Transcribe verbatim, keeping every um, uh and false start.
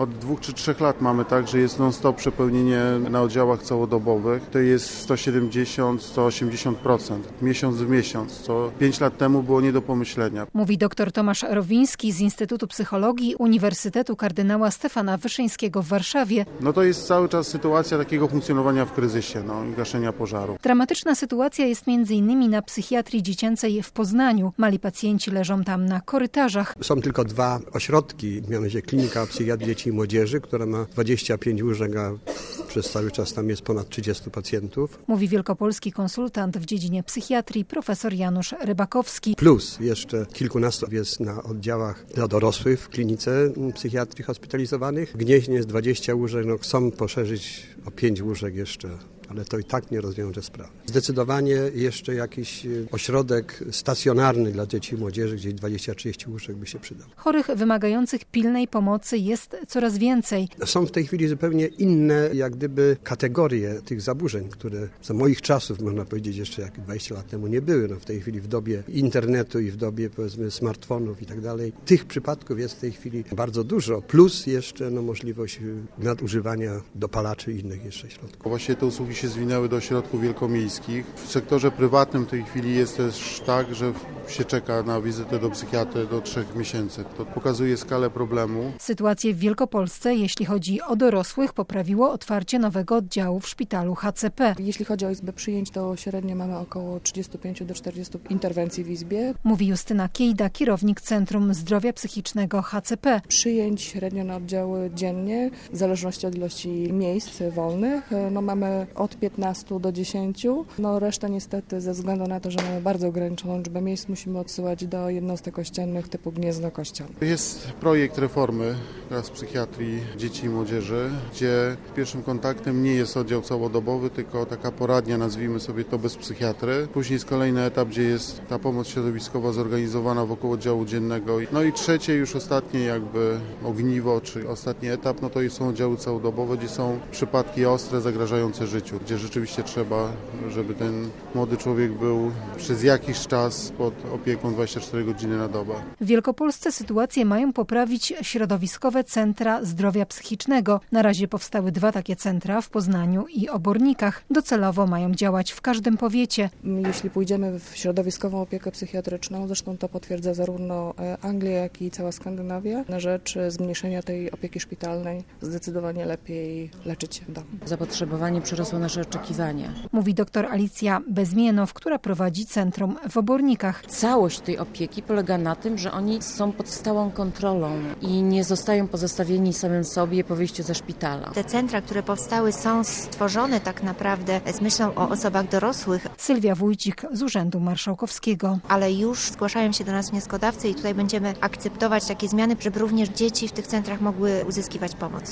Od dwóch czy trzech lat mamy tak, że jest non-stop przepełnienie na oddziałach całodobowych. To jest sto siedemdziesiąt do stu osiemdziesięciu procent, miesiąc w miesiąc, co pięć lat temu było nie do pomyślenia. Mówi dr Tomasz Rowiński z Instytutu Psychologii Uniwersytetu Kardynała Stefana Wyszyńskiego w Warszawie. No to jest cały czas sytuacja takiego funkcjonowania w kryzysie, no i gaszenia pożaru. Dramatyczna sytuacja jest między innymi na psychiatrii dziecięcej w Poznaniu. Mali pacjenci leżą tam na korytarzach. Są tylko dwa ośrodki, mianowicie Klinika Psychiatrii Dzieci i Młodzieży, która ma dwadzieścia pięć łóżek, a przez cały czas tam jest ponad trzydziestu pacjentów. Mówi wielkopolski konsultant w dziedzinie psychiatrii profesor Janusz Rybakowski. Plus jeszcze kilkunastu jest na oddziałach dla dorosłych w klinice psychiatrii hospitalizowanych. W Gnieźnie jest dwadzieścia łóżek, no chcą poszerzyć o pięć łóżek jeszcze, ale to i tak nie rozwiąże sprawy. Zdecydowanie jeszcze jakiś ośrodek stacjonarny dla dzieci i młodzieży, gdzieś dwadzieścia trzydzieści łóżek by się przydał. Chorych wymagających pilnej pomocy jest coraz więcej. Są w tej chwili zupełnie inne, jak gdyby, kategorie tych zaburzeń, które za moich czasów, można powiedzieć, jeszcze jak dwadzieścia lat temu nie były. No w tej chwili w dobie internetu i w dobie, powiedzmy, smartfonów i tak dalej, tych przypadków jest w tej chwili bardzo dużo. Plus jeszcze no, możliwość nadużywania dopalaczy i innych jeszcze środków. Właśnie te usługi się zwinęły do ośrodków wielkomiejskich. W sektorze prywatnym w tej chwili jest też tak, że się czeka na wizytę do psychiatry do trzech miesięcy. To pokazuje skalę problemu. Sytuację w Wielkopolsce, jeśli chodzi o dorosłych, poprawiło otwarcie nowego oddziału w szpitalu H C P. Jeśli chodzi o izbę przyjęć, to średnio mamy około trzydzieści pięć do czterdziestu interwencji w izbie. Mówi Justyna Kiejda, kierownik Centrum Zdrowia Psychicznego H C P. Przyjęć średnio na oddziały dziennie, w zależności od ilości miejsc wolnych, no mamy od piętnastu do dziesięciu. No resztę niestety ze względu na to, że mamy bardzo ograniczoną liczbę miejsc, musimy odsyłać do jednostek ościennych typu Gniezno Kościan. Jest projekt reformy z psychiatrii dzieci i młodzieży, gdzie pierwszym kontaktem nie jest oddział całodobowy, tylko taka poradnia, nazwijmy sobie to, bez psychiatry. Później jest kolejny etap, gdzie jest ta pomoc środowiskowa zorganizowana wokół oddziału dziennego. No i trzecie, już ostatnie jakby ogniwo, czy ostatni etap, no to są oddziały całodobowe, gdzie są przypadki ostre, zagrażające życiu, gdzie rzeczywiście trzeba, żeby ten młody człowiek był przez jakiś czas pod opieką dwadzieścia cztery godziny na dobę. W Wielkopolsce sytuację mają poprawić środowiskowe centra zdrowia psychicznego. Na razie powstały dwa takie centra w Poznaniu i Obornikach. Docelowo mają działać w każdym powiecie. Jeśli pójdziemy w środowiskową opiekę psychiatryczną, zresztą to potwierdza zarówno Anglia, jak i cała Skandynawia, na rzecz zmniejszenia tej opieki szpitalnej zdecydowanie lepiej leczyć się w domu. Zapotrzebowanie przerosło nasze oczekiwania. Mówi dr Alicja Bezmienow, która prowadzi centrum w Obornikach. Całość tej opieki polega na tym, że oni są pod stałą kontrolą i nie zostają pozostawieni samym sobie po wyjściu ze szpitala. Te centra, które powstały, są stworzone tak naprawdę z myślą o osobach dorosłych. Sylwia Wójcik z Urzędu Marszałkowskiego. Ale już zgłaszają się do nas wnioskodawcy i tutaj będziemy akceptować takie zmiany, żeby również dzieci w tych centrach mogły uzyskiwać pomoc.